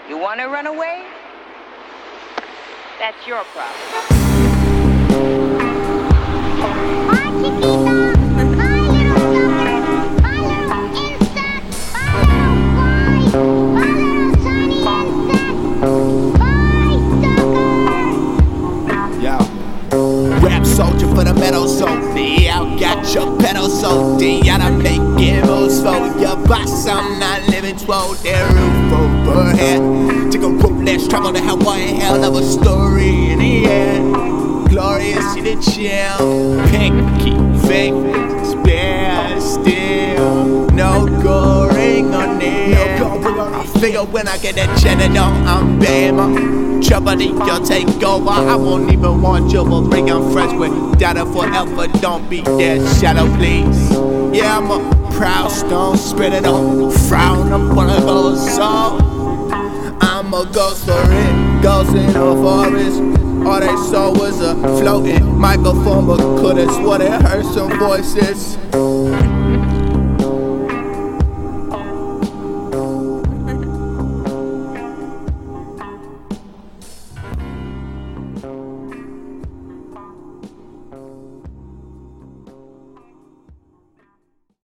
You want to run away? That's your problem. Rap soldier for the metal zone. Yeah, I got your pedal so deep. Gotta make it moves for your boss. I'm not living 12. That roof overhead. Take a road less travel to hell. One hell of a story in the end. Glorious in the chill. Pinky fingers, spare still. No gold ring on it. I figure when I get that cheddar, though, I'm bam. Trouble you'll take over. I won't even want you to bring I'm friends with. Data forever, don't be their shadow, please. Yeah, I'm a proud stone, spread it on. Frown, I'm one of those songs. I'm a ghost for it, ghost in a forest. All they saw was a floating microphone, but could've swore they heard some voices.